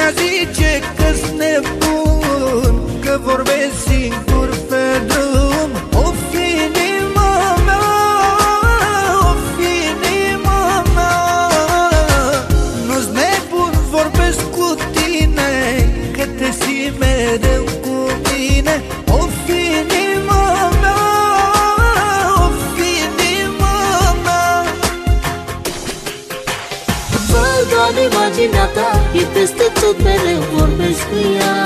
Lumea zice că-s nebun, că vorbesc singur pe drum. O fi inima mea, o fi inima mea. Nu-s nebun, vorbesc cu tine, că te simt mereu cu mine. O fi inima mea, o fi inima mea. Văd doar imaginea ta, e peste tot, mereu vorbesc cu ea.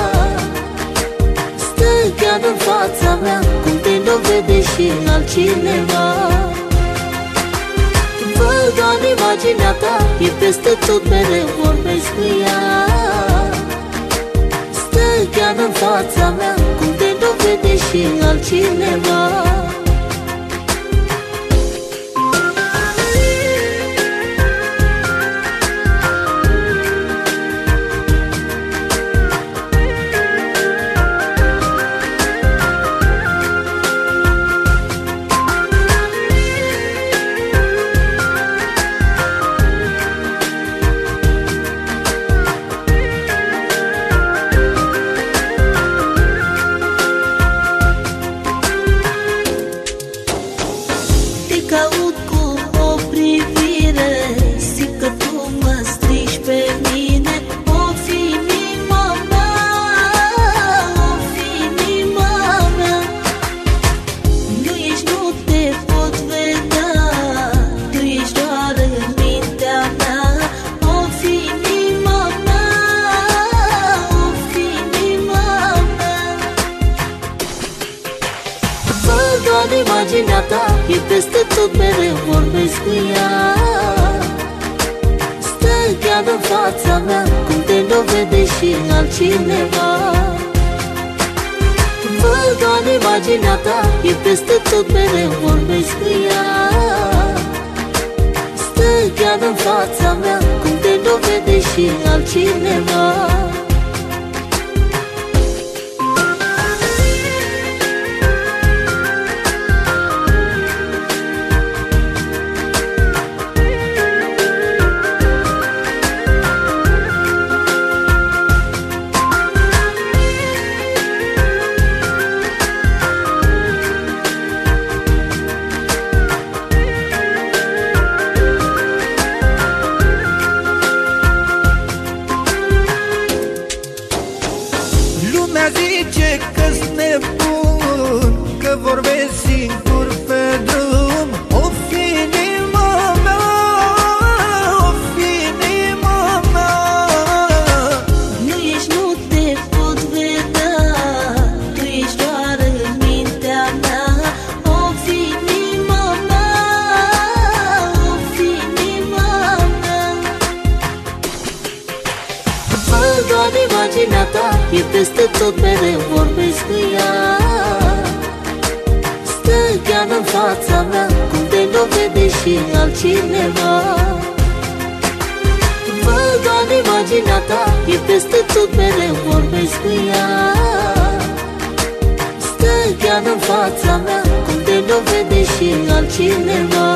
Stă chiar în fața mea, cum te nu vede și altcineva. Văd doar imaginea ta, e peste tot, mereu vorbesc cu ea. Stă chiar în fața mea, cum te nu vede și altcineva. Caut cu o privire, simt că tu mă strici pe mine. O fi inima mea, o fi inima mea. Nu ești, nu te pot vedea, tu ești doar în mintea mea. O fi inima mea, o fi inima mea. Văd doar imaginea ta, e peste tot, mereu vorbesc cu ea. Stă chiar în fața mea, cum te nu vede și altcineva. Văd doar imaginea ta, e peste tot, mereu vorbesc cu ea. Stă chiar în fața mea, cum te nu vede și altcineva. Lumea zice că-s nebun, că vorbesc singur pe drum. O fi inima mea, o fi inima mea. Nu ești, nu te pot vedea, tu ești doar în mintea mea. O fi inima mea, o fi inima mea. Văd doar imaginea ta, e peste tot, mereu vorbesc cu ea. Stă chiar în fața mea, cum te nu vede și altcineva. Văd doar imaginea ta, e peste tot, mereu vorbesc cu ea. Stă chiar în fața mea, cum te nu vede și altcineva.